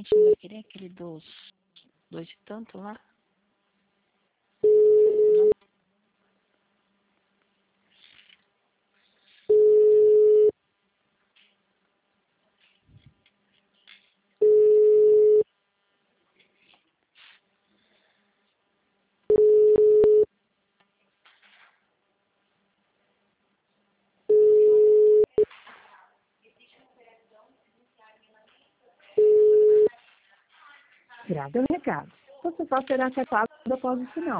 gente não vai querer aquele dos dois e tanto lá? Não. Grave o recado. Você só será afetado após o sinal.